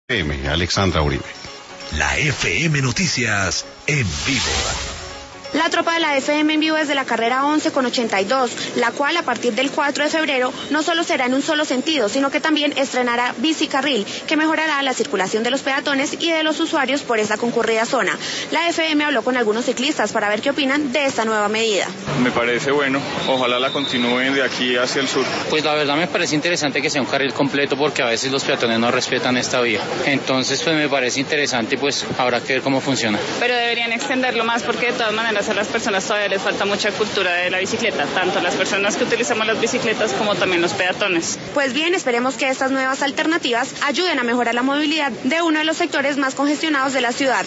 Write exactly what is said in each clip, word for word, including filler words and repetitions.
M, Alexandra Uribe. La F M Noticias en vivo. La tropa de la F M en vivo desde la carrera once con ochenta y dos, la cual a partir del cuatro de febrero no solo será en un solo sentido, sino que también estrenará bicicarril, que mejorará la circulación de los peatones y de los usuarios por esta concurrida zona. La F M habló con algunos ciclistas para ver qué opinan de esta nueva medida. Me parece bueno, ojalá la continúen de aquí hacia el sur. Pues la verdad me parece interesante que sea un carril completo porque a veces los peatones no respetan esta vía. Entonces pues me parece interesante y pues habrá que ver cómo funciona. Pero deberían extenderlo más porque de todas maneras a las personas todavía les falta mucha cultura de la bicicleta, tanto las personas que utilizamos las bicicletas como también los peatones. Pues bien, esperemos que estas nuevas alternativas ayuden a mejorar la movilidad de uno de los sectores más congestionados de la ciudad.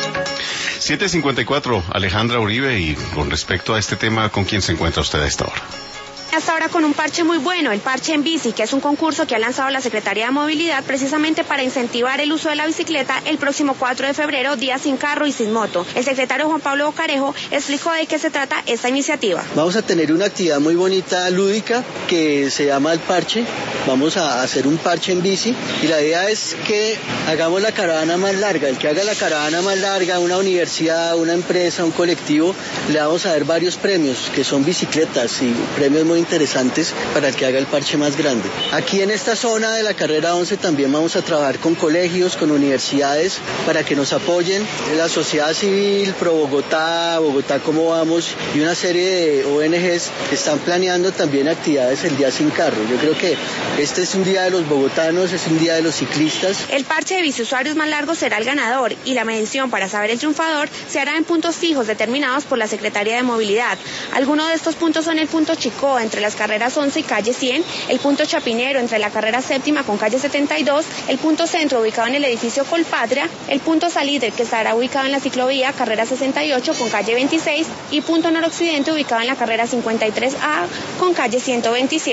siete cincuenta y cuatro, Alejandra Uribe, y con respecto a este tema, ¿con quién se encuentra usted a esta hora? Hasta ahora con un parche muy bueno, el Parche en Bici, que es un concurso que ha lanzado la Secretaría de Movilidad precisamente para incentivar el uso de la bicicleta el próximo cuatro de febrero, día sin carro y sin moto. El secretario Juan Pablo Bocarejo explicó de qué se trata esta iniciativa. Vamos a tener una actividad muy bonita, lúdica, que se llama el parche. Vamos a hacer un parche en bici y la idea es que hagamos la caravana más larga. El que haga la caravana más larga, una universidad, una empresa, un colectivo, le vamos a dar varios premios, que son bicicletas y premios muy interesantes para el que haga el parche más grande. Aquí en esta zona de la carrera once también vamos a trabajar con colegios, con universidades, para que nos apoyen. La sociedad civil, Pro Bogotá, Bogotá Cómo Vamos y una serie de O N Ges están planeando también actividades el día sin carro. Yo creo que este es un día de los bogotanos, es un día de los ciclistas. El parche de biciusuarios más largo será el ganador y la medición para saber el triunfador se hará en puntos fijos determinados por la Secretaría de Movilidad. Algunos de estos puntos son el punto Chicó entre las carreras once y calle cien, el punto Chapinero entre la carrera séptima con calle setenta y dos, el punto Centro ubicado en el edificio Colpatria, el punto Salitre que estará ubicado en la ciclovía carrera sesenta y ocho con calle veintiséis y punto Noroccidente ubicado en la carrera cincuenta y tres A con calle ciento veintisiete.